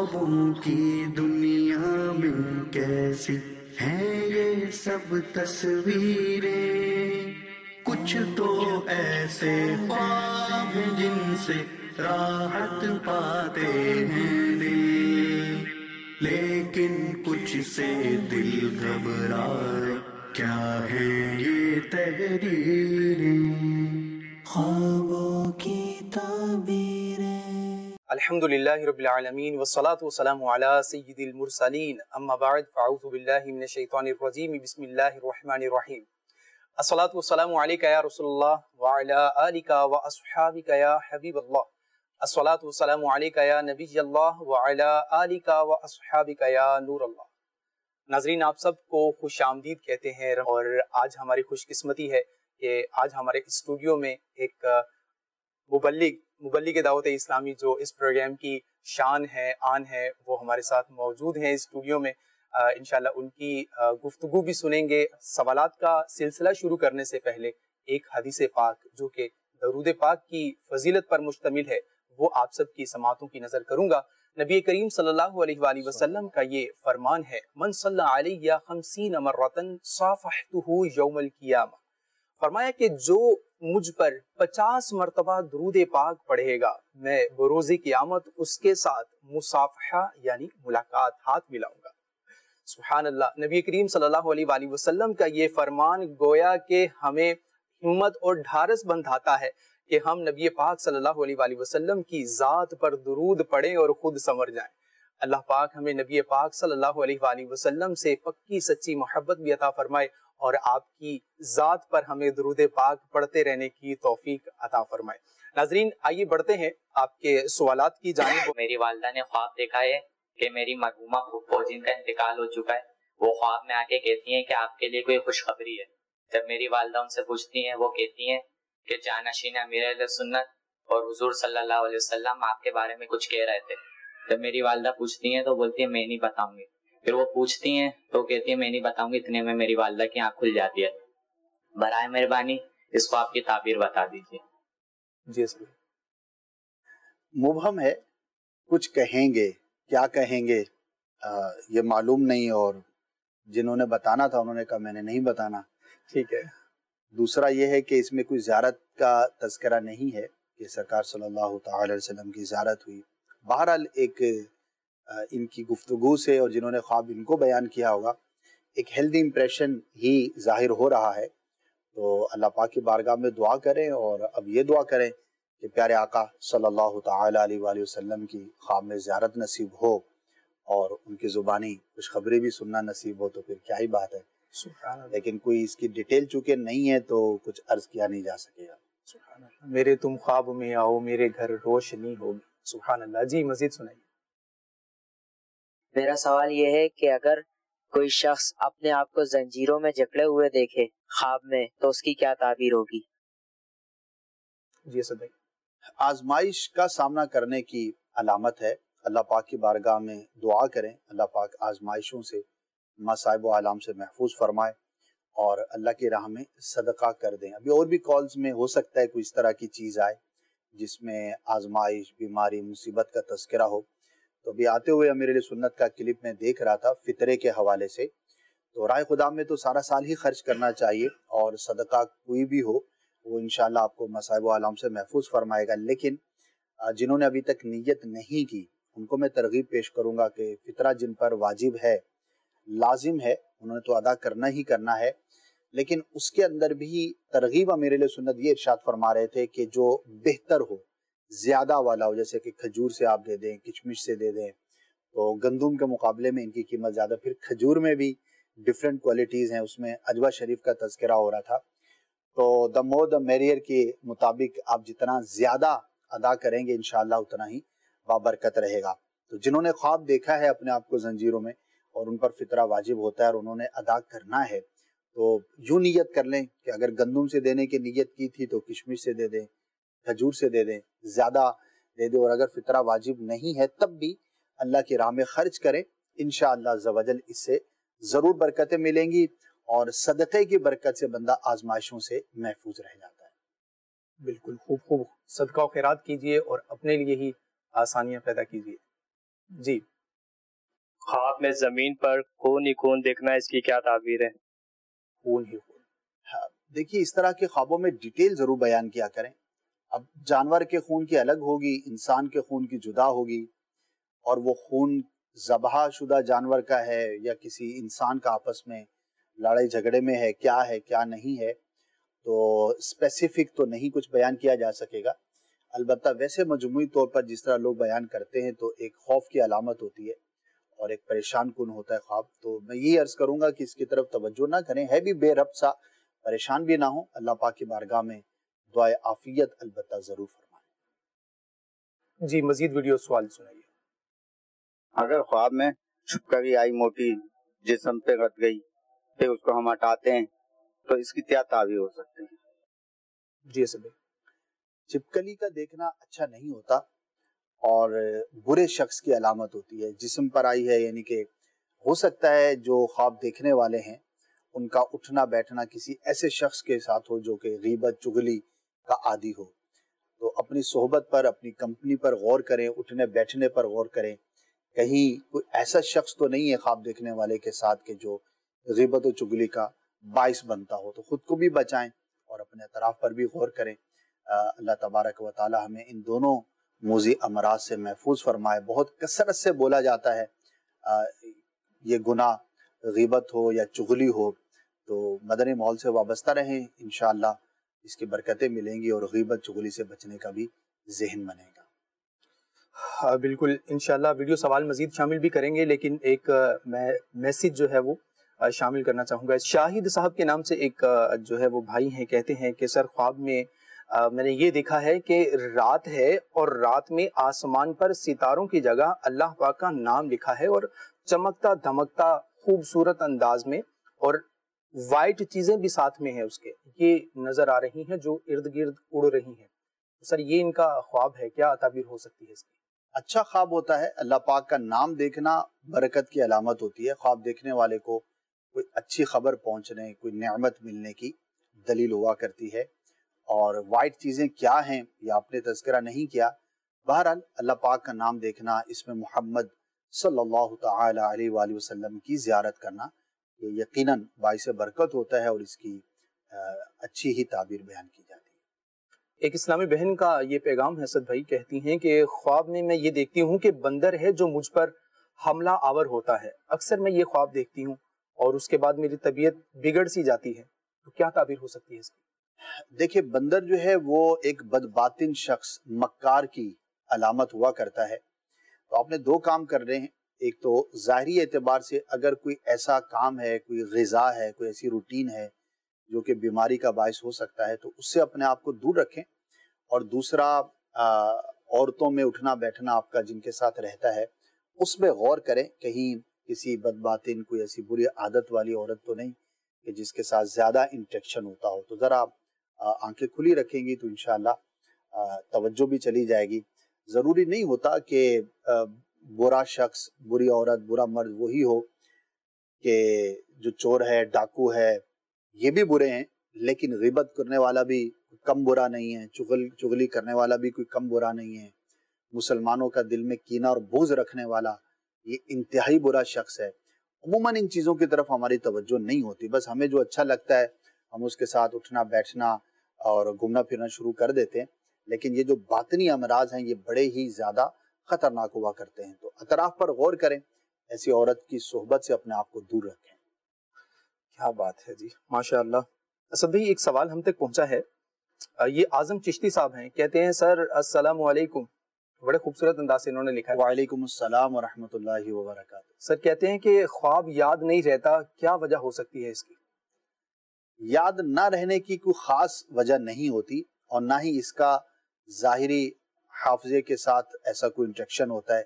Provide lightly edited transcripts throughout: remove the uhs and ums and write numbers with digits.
ख्वाबों کی دنیا میں کیسی ہیں یہ سب تصویریں، کچھ تو ایسے خواب ہیں جن سے راحت پاتے ہیں دل، لیکن کچھ سے دل گھبرائے، کیا ہے یہ تحریریں، خوابوں کی تعبیریں۔ الحمدللہ رب العالمین والصلاة والسلام علی سید المرسلین، اما بعد فاعوذ باللہ من الشیطان الرجیم، بسم اللہ الرحمن الرحیم۔ الصلاة والسلام علیکہ یا رسول اللہ وعلی آلکہ واصحابکہ یا حبیب اللہ، الصلاة والسلام علیکہ یا نبی اللہ وعلی آلکہ واصحابکہ یا نور اللہ۔ ناظرین، آپ سب کو خوش آمدید کہتے ہیں، اور آج ہماری خوش قسمتی ہے کہ آج ہمارے اسٹوڈیو میں ایک مبلغ دعوت اسلامی جو اس پروگرام کی شان ہے، آن ہے، وہ ہمارے ساتھ موجود ہیں اسٹوڈیو میں۔ انشاءاللہ ان کی گفتگو بھی سنیں گے۔ سوالات کا سلسلہ شروع کرنے سے پہلے ایک حدیث پاک جو کہ درود پاک کی فضیلت پر مشتمل ہے، وہ آپ سب کی سماعتوں کی نظر کروں گا۔ نبی کریم صلی اللہ علیہ وآلہ وسلم کا یہ فرمان ہے، من صلی علیہ 50 مرتن صافحتہ یوم القیامہ، فرمایا کہ جو مجھ پر 50 مرتبہ درود پاک پڑھے گا، میں بروز قیامت اس کے ساتھ مصافحہ یعنی ملاقات، ہاتھ ملاؤں گا۔ سبحان اللہ۔ نبی کریم صلی اللہ علیہ وآلہ وسلم کا یہ فرمان گویا کہ ہمیں ہمت اور ڈھارس بندھاتا ہے کہ ہم نبی پاک صلی اللہ علیہ وآلہ وسلم کی ذات پر درود پڑھیں اور خود سنور جائیں۔ اللہ پاک ہمیں نبی پاک صلی اللہ علیہ وآلہ وسلم سے پکی سچی محبت بھی عطا فرمائے، اور آپ کی ذات پر ہمیں درود پاک پڑھتے رہنے کی توفیق عطا فرمائے۔ ناظرین، آئیے بڑھتے ہیں آپ کے سوالات کی جانب۔ میری والدہ نے خواب دیکھا ہے کہ میری مرحومہ پھپھو جن کا انتقال ہو چکا ہے، وہ خواب میں آ کے کہتی ہیں کہ آپ کے لیے کوئی خوشخبری ہے۔ جب میری والدہ ان سے پوچھتی ہیں، وہ کہتی ہیں کہ جانشین امیر اہل سنت اور حضور صلی اللہ علیہ وسلم آپ کے بارے میں کچھ کہہ رہے تھے۔ جب میری والدہ پوچھتی ہیں تو بولتی ہیں میں نہیں بتاؤں گی۔ پھر وہ پوچھتی ہیں تو کہتی ہیں میں نہیں بتاؤں گی، اتنے میں میری والدہ کی آنکھ کھل جاتی ہے۔ برائے مہربانی اس کو آپ کی تعبیر بتا دیجیے۔ جی سر۔ مبہم ہے، کچھ کہیں گے، کیا کہیں گے یہ معلوم نہیں، اور جنہوں نے بتانا تھا انہوں نے کہا میں نے نہیں بتانا۔ ٹھیک ہے۔ دوسرا یہ ہے کہ اس میں کوئی زیارت کا تذکرہ نہیں ہے کہ سرکار صلی اللہ تعالی علیہ وسلم کی زیارت ہوئی۔ بہرحال ایک ان کی گفتگو سے اور جنہوں نے خواب ان کو بیان کیا ہوگا، ایک ہیلدی امپریشن ہی ظاہر ہو رہا ہے۔ تو اللہ پاک کی بارگاہ میں دعا کریں، اور اب یہ دعا کریں کہ پیارے آقا صلی اللہ تعالی علیہ وآلہ وسلم کی خواب میں زیارت نصیب ہو اور ان کی زبانی خوشخبری بھی سننا نصیب ہو، تو پھر کیا ہی بات ہے۔ سبحان اللہ۔ لیکن کوئی اس کی ڈیٹیل چونکہ نہیں ہے تو کچھ عرض کیا نہیں جا سکے گا۔ سبحان اللہ۔ میرے تم خواب میں آؤ، میرے گھر روشنی ہوگی۔ سبحان اللہ۔ جی مزید سنائیے۔ میرا سوال یہ ہے کہ اگر کوئی شخص اپنے آپ کو زنجیروں میں جکڑے ہوئے دیکھے خواب میں، تو اس کی کیا تعبیر ہوگی؟ جی صدق۔ آزمائش کا سامنا کرنے کی علامت ہے۔ اللہ پاک کی بارگاہ میں دعا کریں، اللہ پاک آزمائشوں سے، مصائب و آلام سے محفوظ فرمائے، اور اللہ کی راہ میں صدقہ کر دیں۔ ابھی اور بھی کالز میں ہو سکتا ہے کوئی اس طرح کی چیز آئے جس میں آزمائش، بیماری، مصیبت کا تذکرہ ہو۔ تو ابھی آتے ہوئے امیر علیہ سنت کا کلپ میں دیکھ رہا تھا فطرے کے حوالے سے، تو رائے خدا میں تو سارا سال ہی خرچ کرنا چاہیے، اور صدقہ کوئی بھی ہو وہ انشاءاللہ آپ کو مصائب و آلام سے محفوظ فرمائے گا۔ لیکن جنہوں نے ابھی تک نیت نہیں کی، ان کو میں ترغیب پیش کروں گا کہ فطرہ جن پر واجب ہے، لازم ہے، انہوں نے تو ادا کرنا ہی کرنا ہے، لیکن اس کے اندر بھی ترغیب امیر علیہ سنت یہ ارشاد فرما رہے تھے کہ جو بہتر ہو، زیادہ والا ہو، جیسے کہ کھجور سے آپ دے دیں، کشمش سے دے دیں، تو گندم کے مقابلے میں ان کی قیمت زیادہ۔ پھر کھجور میں بھی ڈیفرنٹ کوالٹیز ہیں، اس میں عجوہ شریف کا تذکرہ ہو رہا تھا۔ تو the more the merrier کے مطابق آپ جتنا زیادہ ادا کریں گے انشاءاللہ اتنا ہی بابرکت رہے گا۔ تو جنہوں نے خواب دیکھا ہے اپنے آپ کو زنجیروں میں اور ان پر فطرہ واجب ہوتا ہے اور انہوں نے ادا کرنا ہے، تو یوں نیت کر لیں کہ اگر گندم سے دینے کی نیت کی تھی تو کشمش سے دے دیں، کھجور سے دے دیں، زیادہ دے دیں، اور اگر فطرہ واجب نہیں ہے تب بھی اللہ کی راہ میں خرچ کریں، انشاءاللہ عز و جل اس سے ضرور برکتیں ملیں گی، اور صدقے کی برکت سے بندہ آزمائشوں سے محفوظ رہ جاتا ہے۔ بالکل خوب خوب صدقہ و خیرات کیجئے اور اپنے لیے ہی آسانیاں پیدا کیجئے۔ جی خواب میں زمین پر خون ہی خون دیکھنا، اس کی کیا تعبیر ہے؟ خون ہی خون. دیکھیے اس طرح کے خوابوں میں ڈیٹیل ضرور بیان کیا کریں. اب جانور کے خون کی الگ ہوگی، انسان کے خون کی جدا ہوگی، اور وہ خون ذبح شدہ جانور کا ہے یا کسی انسان کا آپس میں لڑائی جھگڑے میں ہے، کیا نہیں ہے، تو اسپیسیفک تو نہیں کچھ بیان کیا جا سکے گا. البتہ ویسے مجموعی طور پر جس طرح لوگ بیان کرتے ہیں تو ایک خوف کی علامت ہوتی ہے اور ایک پریشان کن ہوتا ہے خواب. تو میں یہ عرض کروں گا کہ اس کی طرف توجہ نہ کریں، ہے بھی بے ربط سا، پریشان بھی نہ ہوں. اللہ پاک کی بارگاہ میں دعائے عافیت البتہ ضرور فرمائیں. جی مزید ویڈیو سوال سنائیے. اگر خواب میں چھپکلی آئی موٹی جسم پہ رت گئی، پھر اس کو ہم ہٹاتے ہیں تو اس کی کیا تعبیر ہو سکتی ہے؟ جی اسد بھائی. چھپکلی کا دیکھنا اچھا نہیں ہوتا اور برے شخص کی علامت ہوتی ہے. جسم پر آئی ہے یعنی کہ ہو سکتا ہے جو خواب دیکھنے والے ہیں ان کا اٹھنا بیٹھنا کسی ایسے شخص کے ساتھ ہو جو کہ غیبت چغلی کا عادی ہو. تو اپنی صحبت پر، اپنی کمپنی پر غور کریں، اٹھنے بیٹھنے پر غور کریں. کہیں کوئی ایسا شخص تو نہیں ہے خواب دیکھنے والے کے ساتھ کہ جو غیبت و چغلی کا باعث بنتا ہو. تو خود کو بھی بچائیں اور اپنے اطراف پر بھی غور کریں. اللہ تبارک و تعالی ہمیں ان دونوں موذی امراض سے محفوظ فرمائے. بہت کثرت سے بولا جاتا ہے یہ گناہ، غیبت ہو یا چغلی ہو، تو مدنی ماحول سے وابستہ رہیں، انشاءاللہ اس کی برکتیں ملیں گی اور غیبت چغلی سے بچنے کا بھی ذہن بنے گا. بالکل انشاءاللہ ویڈیو سوال مزید شامل بھی کریں گے، لیکن ایک میں میسیج جو ہے وہ شامل کرنا چاہوں گا. شاہد صاحب کے نام سے ایک جو ہے وہ بھائی ہیں، کہتے ہیں کہ سر خواب میں میں نے یہ دیکھا ہے کہ رات ہے اور رات میں آسمان پر ستاروں کی جگہ اللہ پاک کا نام لکھا ہے اور چمکتا دھمکتا خوبصورت انداز میں، اور وائٹ چیزیں بھی ساتھ میں ہیں اس کے، یہ نظر آ رہی ہیں جو ارد گرد اڑ رہی ہیں. سر یہ ان کا خواب ہے، کیا تعبیر ہو سکتی ہے اس کی؟ اچھا خواب ہوتا ہے. اللہ پاک کا نام دیکھنا برکت کی علامت ہوتی ہے. خواب دیکھنے والے کو کوئی اچھی خبر پہنچنے، کوئی نعمت ملنے کی دلیل ہوا کرتی ہے. اور وائٹ چیزیں کیا ہیں یہ آپ نے تذکرہ نہیں کیا. بہرحال اللہ پاک کا نام دیکھنا، اس میں محمد صلی اللہ تعالی علیہ وآلہ وسلم کی زیارت کرنا، یہ یقیناً باعث برکت ہوتا ہے اور اس کی اچھی ہی تعبیر بیان کی جاتی ہے. ایک اسلامی بہن کا یہ پیغام ہے اسد بھائی، کہتی ہیں کہ خواب میں یہ دیکھتی ہوں کہ بندر ہے جو مجھ پر حملہ آور ہوتا ہے. اکثر میں یہ خواب دیکھتی ہوں اور اس کے بعد میری طبیعت بگڑ سی جاتی ہے، تو کیا تعبیر ہو سکتی ہے اس کی؟ دیکھیں بندر جو ہے وہ ایک بدباطن شخص، مکار کی علامت ہوا کرتا ہے. تو آپ نے دو کام کر رہے ہیں. ایک تو ظاہری اعتبار سے اگر کوئی ایسا کام ہے، کوئی غذا ہے، کوئی ایسی روٹین ہے جو کہ بیماری کا باعث ہو سکتا ہے تو اس سے اپنے آپ کو دور رکھیں. اور دوسرا عورتوں میں اٹھنا بیٹھنا آپ کا جن کے ساتھ رہتا ہے اس میں غور کریں، کہیں کسی بدباطن کوئی ایسی بری عادت والی عورت تو نہیں کہ جس کے ساتھ زیادہ انٹریکشن ہوتا ہو. تو ذرا آنکھیں کھلی رکھیں گی تو انشاءاللہ توجہ بھی چلی جائے گی. ضروری نہیں ہوتا کہ برا شخص، بری عورت، برا مرد وہی ہو کہ جو چور ہے، ڈاکو ہے، یہ بھی برے ہیں، لیکن غیبت کرنے والا بھی کم برا نہیں ہے، چغلی کرنے والا بھی کوئی کم برا نہیں ہے، مسلمانوں کا دل میں کینہ اور بغض رکھنے والا یہ انتہائی برا شخص ہے. عموماً ان چیزوں کی طرف ہماری توجہ نہیں ہوتی، بس ہمیں جو اچھا لگتا ہے ہم اس کے ساتھ اٹھنا بیٹھنا اور گھومنا پھرنا شروع کر دیتے ہیں. لیکن یہ جو باطنی امراض ہیں یہ بڑے ہی زیادہ خطرناک ہوا کرتے ہیں. تو اطراف پر غور کریں، ایسی عورت کی صحبت سے اپنے آپ کو دور رکھیں. کیا بات ہے جی، ماشاءاللہ. اسد بھائی ایک سوال ہم تک پہنچا ہے، یہ اعظم چشتی صاحب ہیں، کہتے ہیں سر السلام علیکم. بڑے خوبصورت انداز سے انہوں نے لکھا ہے. وعلیکم السلام ورحمۃ اللہ وبرکاتہ. سر کہتے ہیں کہ خواب یاد نہیں رہتا، کیا وجہ ہو سکتی ہے اس کی؟ یاد نہ رہنے کی کوئی خاص وجہ نہیں ہوتی اور نہ ہی اس کا ظاہری حافظے کے ساتھ ایسا کوئی انٹریکشن ہوتا ہے.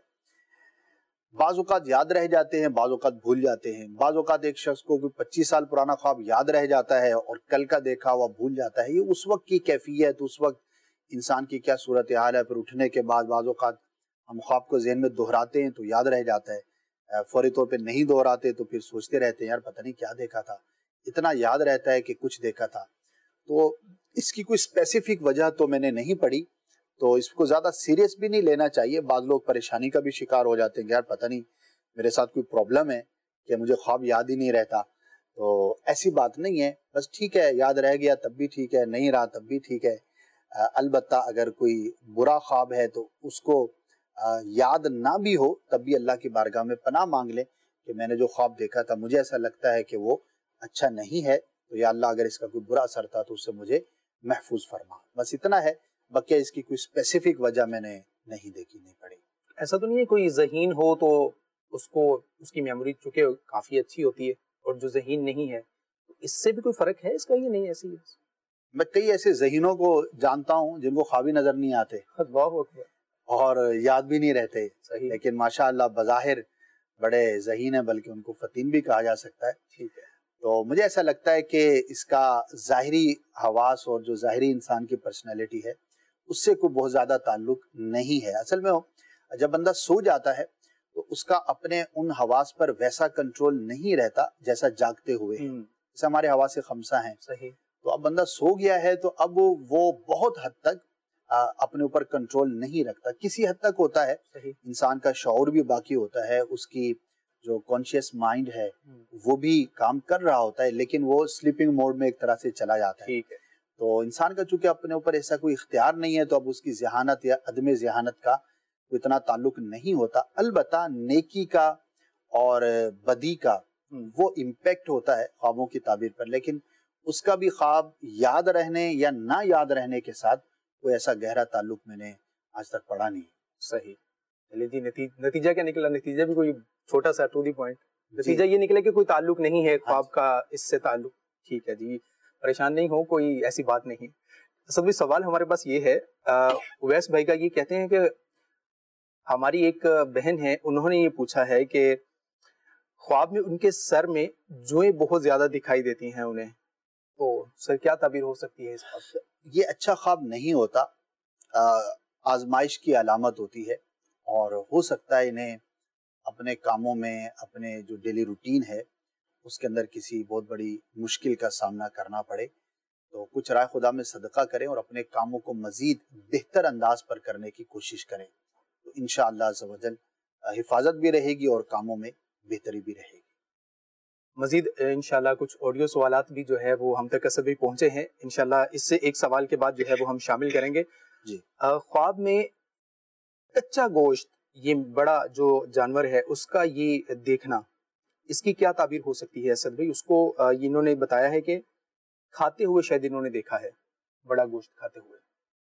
بعض اوقات یاد رہ جاتے ہیں، بعض اوقات بھول جاتے ہیں. بعض اوقات ایک شخص کو کوئی 25 سال پرانا خواب یاد رہ جاتا ہے اور کل کا دیکھا ہوا بھول جاتا ہے. یہ اس وقت کی کیفیت، اس وقت انسان کی کیا صورتحال ہے. پھر اٹھنے کے بعد بعض اوقات ہم خواب کو ذہن میں دہراتے ہیں تو یاد رہ جاتا ہے، فوری طور پہ نہیں دہراتے تو پھر سوچتے رہتے ہیں یار پتہ نہیں کیا دیکھا تھا. اتنا یاد رہتا ہے کہ کچھ دیکھا تھا. تو اس کی کوئی اسپیسیفک وجہ تو میں نے نہیں پڑھی، تو اس کو زیادہ سیریس بھی نہیں لینا چاہیے. بعض لوگ پریشانی کا بھی شکار ہو جاتے ہیں کہ یار پتہ نہیں میرے ساتھ کوئی پرابلم ہے کہ مجھے خواب یاد ہی نہیں رہتا. تو ایسی بات نہیں ہے, بس ٹھیک ہے یاد رہ گیا تب بھی ٹھیک ہے, نہیں رہا تب بھی ٹھیک ہے. البتہ اگر کوئی برا خواب ہے تو اس کو یاد نہ بھی ہو تب بھی اللہ کی بارگاہ میں پناہ مانگ لیں کہ میں نے جو خواب دیکھا تھا مجھے ایسا لگتا ہے کہ وہ اچھا نہیں ہے, تو یا اللہ اگر اس کا کوئی برا اثر تھا تو اس سے مجھے محفوظ فرما. بس اتنا ہے, بقیہ اس کی کوئی اسپیسیفک وجہ میں نے نہیں دیکھی, نہیں پڑی. ایسا تو نہیں ہے کوئی ذہین ہو تو اس کی میموری چونکہ کافی اچھی ہوتی ہے, اور جو ذہین نہیں ہے اس سے بھی کوئی فرق ہے اس کا, یہ نہیں ایسی ہے؟ میں کئی ایسے ذہینوں کو جانتا ہوں جن کو خواب ہی نظر نہیں آتے اور یاد بھی نہیں رہتے, لیکن ماشاءاللہ بظاہر بڑے ذہین ہیں, بلکہ ان کو فطین بھی کہا جا سکتا ہے. ٹھیک ہے. تو مجھے ایسا لگتا ہے کہ اس کا ظاہری حواس اور جو ظاہری انسان کی پرسنالٹی ہے اس سے کوئی بہت زیادہ تعلق نہیں ہے. اصل میں جب بندہ سو جاتا ہے تو اس کا اپنے ان حواس پر ویسا کنٹرول نہیں رہتا جیسا جاگتے ہوئے ہے. جیسے ہمارے حواس خمسہ ہیں, صحیح, تو اب بندہ سو گیا ہے تو اب وہ بہت حد تک اپنے اوپر کنٹرول نہیں رکھتا. کسی حد تک ہوتا ہے, انسان کا شعور بھی باقی ہوتا ہے, اس کی جو کانشیس مائنڈ ہے وہ بھی کام کر رہا ہوتا ہے, لیکن وہ سلیپنگ موڈ میں ایک طرح سے چلا جاتا ہے. تو انسان کا چونکہ اپنے اوپر ایسا کوئی اختیار نہیں ہے تو اب اس کی ذہانت یا عدم ذہانت کا اتنا تعلق نہیں ہوتا. البتہ نیکی کا اور بدی کا وہ امپیکٹ ہوتا ہے خوابوں کی تعبیر پر, لیکن اس کا بھی خواب یاد رہنے یا نہ یاد رہنے کے ساتھ کوئی ایسا گہرا تعلق میں نے آج تک پڑھا نہیں. صحیح. چلیے جی, نتیجہ کیا نکلا؟ نتیجہ بھی کوئی چھوٹا سا ٹو دی پوائنٹ نتیجہ یہ نکلا کہ کوئی تعلق نہیں ہے خواب کا اس سے تعلق. ٹھیک ہے جی, پریشان نہیں ہو, کوئی ایسی بات نہیں. اصل سوال ہمارے پاس یہ ہے, اویس بھائی کا, یہ کہتے ہیں کہ ہماری ایک بہن ہے, انہوں نے یہ پوچھا ہے کہ خواب میں ان کے سر میں جوئیں بہت زیادہ دکھائی دیتی ہیں انہیں, تو سر کیا تعبیر ہو سکتی ہے اس خواب سے؟ یہ اچھا خواب نہیں ہوتا, آزمائش کی علامت ہوتی ہے, اور ہو سکتا ہے انہیں اپنے کاموں میں, اپنے جو ڈیلی روٹین ہے اس کے اندر کسی بہت بڑی مشکل کا سامنا کرنا پڑے. تو کچھ رائے خدا میں صدقہ کریں اور اپنے کاموں کو مزید بہتر انداز پر کرنے کی کوشش کریں, تو انشاءاللہ عز و جل حفاظت بھی رہے گی اور کاموں میں بہتری بھی رہے گی. مزید انشاءاللہ کچھ آڈیو سوالات بھی جو ہے وہ ہم تک سبھی پہنچے ہیں, انشاءاللہ اس سے ایک سوال کے بعد جو ہے وہ ہم شامل کریں گے. جی, خواب میں کچا گوشت, یہ بڑا جو جانور ہے اس کا یہ دیکھنا, اس کی کیا تعبیر ہو سکتی ہے اسد بھائی؟ اس کو انہوں نے بتایا ہے کہ کھاتے ہوئے شاید انہوں نے دیکھا ہے, بڑا گوشت کھاتے ہوئے.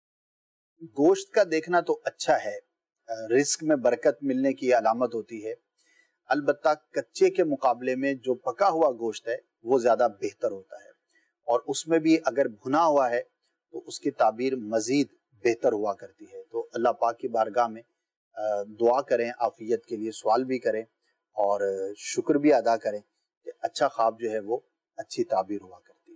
گوشت کا دیکھنا تو اچھا ہے, رزق میں برکت ملنے کی علامت ہوتی ہے. البتہ کچے کے مقابلے میں جو پکا ہوا گوشت ہے وہ زیادہ بہتر ہوتا ہے, اور اس میں بھی اگر بھنا ہوا ہے تو اس کی تعبیر مزید بہتر ہوا کرتی ہے. تو اللہ پاک کی بارگاہ میں دعا کریں, عافیت کے لیے سوال بھی کریں اور شکر بھی ادا کریں کہ اچھا خواب جو ہے وہ اچھی تعبیر ہوا کرتی ہے.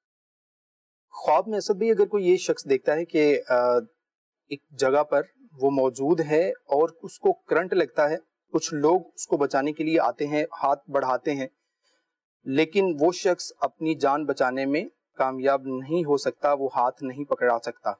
خواب میں اسد بھائی اگر کوئی یہ شخص دیکھتا ہے کہ ایک جگہ پر وہ موجود ہے اور اس کو کرنٹ لگتا ہے, کچھ لوگ اس کو بچانے کے لیے آتے ہیں, ہاتھ بڑھاتے ہیں, لیکن وہ شخص اپنی جان بچانے میں کامیاب نہیں ہو سکتا, وہ ہاتھ نہیں پکڑا سکتا,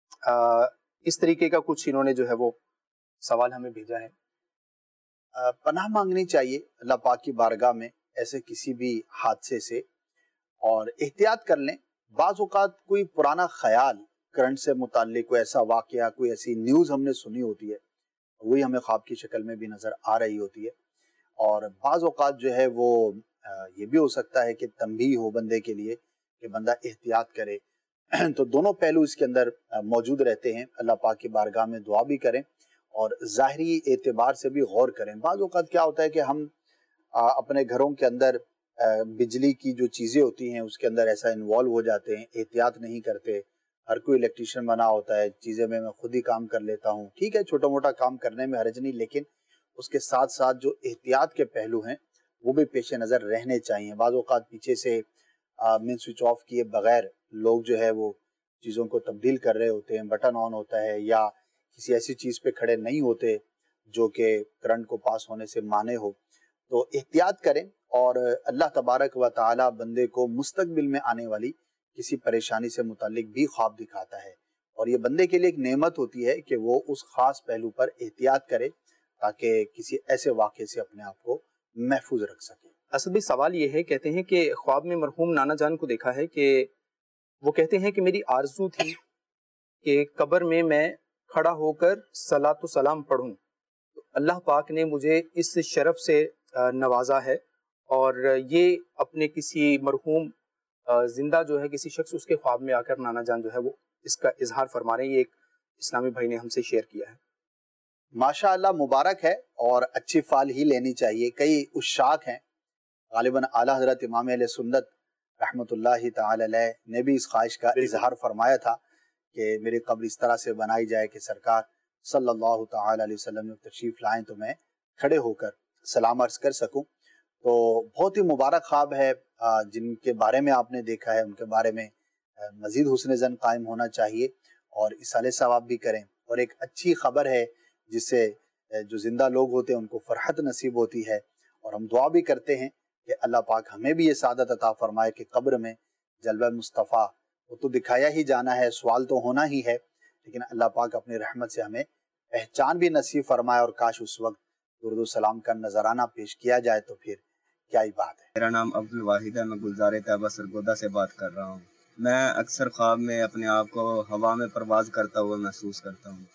اس طریقے کا کچھ انہوں نے جو ہے وہ سوال ہمیں بھیجا ہے. پناہ مانگنی چاہیے اللہ پاک کی بارگاہ میں ایسے کسی بھی حادثے سے, اور احتیاط کر لیں. بعض اوقات کوئی پرانا خیال کرنٹ سے متعلق, کوئی ایسا واقعہ, کوئی ایسی نیوز ہم نے سنی ہوتی ہے, وہی ہمیں خواب کی شکل میں بھی نظر آ رہی ہوتی ہے. اور بعض اوقات جو ہے وہ یہ بھی ہو سکتا ہے کہ تنبیہ ہو بندے کے لیے کہ بندہ احتیاط کرے. تو دونوں پہلو اس کے اندر موجود رہتے ہیں. اللہ پاک کی بارگاہ میں دعا بھی کریں اور ظاہری اعتبار سے بھی غور کریں. بعض اوقات کیا ہوتا ہے کہ ہم اپنے گھروں کے اندر بجلی کی جو چیزیں ہوتی ہیں اس کے اندر ایسا انوالو ہو جاتے ہیں, احتیاط نہیں کرتے. ہر کوئی الیکٹریشین بنا ہوتا ہے, چیزیں میں خود ہی کام کر لیتا ہوں. ٹھیک ہے, چھوٹا موٹا کام کرنے میں حرج نہیں, لیکن اس کے ساتھ ساتھ جو احتیاط کے پہلو ہیں وہ بھی پیش نظر رہنے چاہیے. بعض اوقات پیچھے سے مین سوئچ آف کیے بغیر لوگ جو ہے وہ چیزوں کو تبدیل کر رہے ہوتے ہیں, بٹن آن ہوتا ہے, یا کسی ایسی چیز پہ کھڑے نہیں ہوتے جو کہ کرنٹ کو پاس ہونے سے مانع ہو. تو احتیاط کریں, اور اللہ تبارک و تعالی بندے کو مستقبل میں آنے والی کسی پریشانی سے متعلق بھی خواب دکھاتا ہے, اور یہ بندے کے لیے ایک نعمت ہوتی ہے کہ وہ اس خاص پہلو پر احتیاط کرے تاکہ کسی ایسے واقعے سے اپنے آپ کو محفوظ رکھ سکیں۔ اسد بھائی سوال یہ ہے، کہتے ہیں کہ خواب میں مرحوم نانا جان کو دیکھا ہے کہ وہ کہتے ہیں کہ میری آرزو تھی کہ قبر میں کھڑا ہو کر صلاۃ و سلام پڑھوں، اللہ پاک نے مجھے اس شرف سے نوازا ہے، اور یہ اپنے کسی مرحوم زندہ جو ہے کسی شخص اس کے خواب میں آ کر نانا جان جو ہے وہ اس کا اظہار فرما رہے ہیں۔ یہ ایک اسلامی بھائی نے ہم سے شیئر کیا ہے۔ ماشاء اللہ مبارک ہے، اور اچھی فال ہی لینی چاہیے۔ کئی عشاق ہیں، غالباً اعلیٰ حضرت امام اہل سنت رحمۃ اللہ تعالی علیہ نے بھی اس خواہش کا اظہار فرمایا تھا کہ میری قبر اس طرح سے بنائی جائے کہ سرکار صلی اللہ تعالی علیہ وسلم تشریف لائیں تو میں کھڑے ہو کر سلام عرض کر سکوں۔ تو بہت ہی مبارک خواب ہے، جن کے بارے میں آپ نے دیکھا ہے ان کے بارے میں مزید حسن ظن قائم ہونا چاہیے اور اصالہ ثواب بھی کریں، اور ایک اچھی خبر ہے جس سے جو زندہ لوگ ہوتے ہیں ان کو فرحت نصیب ہوتی ہے، اور ہم دعا بھی کرتے ہیں کہ اللہ پاک ہمیں بھی یہ سعادت عطا فرمائے کہ قبر میں جلوہ مصطفیٰ وہ تو دکھایا ہی جانا ہے، سوال تو ہونا ہی ہے، لیکن اللہ پاک اپنی رحمت سے ہمیں پہچان بھی نصیب فرمائے، اور کاش اس وقت درود و سلام کا نذرانہ پیش کیا جائے تو پھر کیا ہی بات ہے۔ میرا نام عبد الواحد ہے، میں گلزار طیبہ سرگودا سے بات کر رہا ہوں۔ میں اکثر خواب میں اپنے آپ کو ہوا میں پرواز کرتا ہوا محسوس کرتا ہوں۔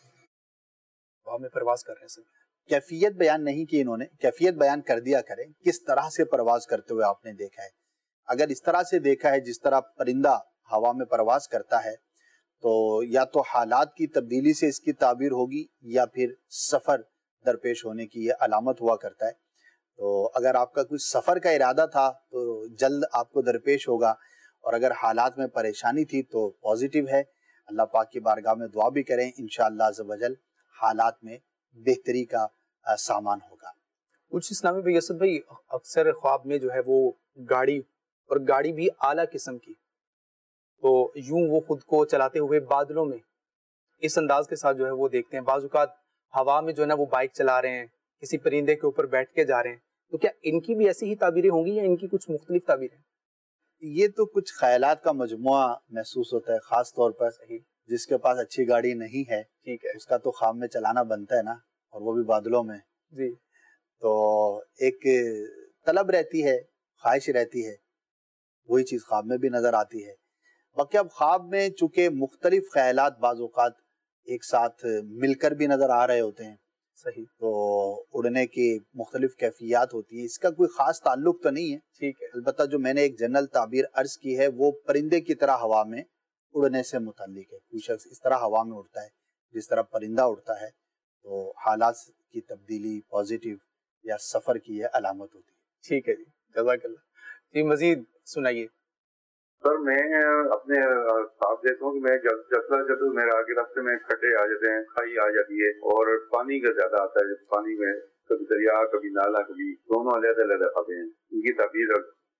ہوا میں پرواز کر رہے ہیں سر، کیفیت بیان نہیں کی انہوں نے، کیفیت بیان کر دیا کریں، کس طرح سے پرواز کرتے ہوئے آپ نے دیکھا ہے۔ اگر اس طرح سے دیکھا ہے جس طرح پرندہ ہوا میں پرواز کرتا ہے تو یا تو حالات کی تبدیلی سے اس کی تعبیر ہوگی یا پھر سفر درپیش ہونے کی یہ علامت ہوا کرتا ہے۔ تو اگر آپ کا کوئی سفر کا ارادہ تھا تو جلد آپ کو درپیش ہوگا، اور اگر حالات میں پریشانی تھی تو پازیٹیو ہے۔ اللہ پاک کی بارگاہ میں دعا بھی کریں، انشاءاللہ عز و جل حالات میں بہتری کا سامان ہوگا۔ کچھ اسلامی بھائی، اسد بھائی اکثر خواب میں جو ہے وہ گاڑی، اور گاڑی بھی اعلیٰ قسم کی، تو یوں وہ خود کو چلاتے ہوئے بادلوں میں اس انداز کے ساتھ جو ہے وہ دیکھتے ہیں۔ بعض اوقات ہوا میں جو ہے نا وہ بائک چلا رہے ہیں، کسی پرندے کے اوپر بیٹھ کے جا رہے ہیں، تو کیا ان کی بھی ایسی ہی تعبیریں ہوں گی یا ان کی کچھ مختلف تعبیریں؟ یہ تو کچھ خیالات کا مجموعہ محسوس ہوتا ہے، خاص طور پر جس کے پاس اچھی گاڑی نہیں ہے، ٹھیک ہے، اس کا تو خواب میں چلانا بنتا ہے نا، اور وہ بھی بادلوں میں۔ جی، تو ایک طلب رہتی ہے، خواہش رہتی ہے، وہی چیز خواب میں بھی نظر آتی ہے۔ باقی اب خواب میں چونکہ مختلف خیالات بعض اوقات ایک ساتھ مل کر بھی نظر آ رہے ہوتے ہیں، صحیح، تو اڑنے کی مختلف کیفیات ہوتی ہیں، اس کا کوئی خاص تعلق تو نہیں ہے۔ ٹھیک ہے، البتہ جو میں نے ایک جنرل تعبیر عرض کی ہے وہ پرندے کی طرح ہوا میں اڑنے سے متعلق ہے۔ کوئی شخص اس طرح ہوا میں اڑتا ہے جس طرح پرندہ اڑتا ہے، تو حالات کی تبدیلی پازیٹیو یا سفر کی یہ علامت ہوتی ہے۔ ٹھیک ہے جی، جزاک اللہ۔ جی مزید سنائیے۔ سر میں اپنے خواب دیکھتا ہوں کہ میں جب میرے آگے راستے میں کھڈے آ جاتے ہیں، کھائی آ جاتی ہے، اور پانی کا زیادہ آتا ہے، پانی میں کبھی دریا کبھی نالا کبھی دونوں علیحدہ علیحدہ خوابیں ہیں، ان کی تعبیر۔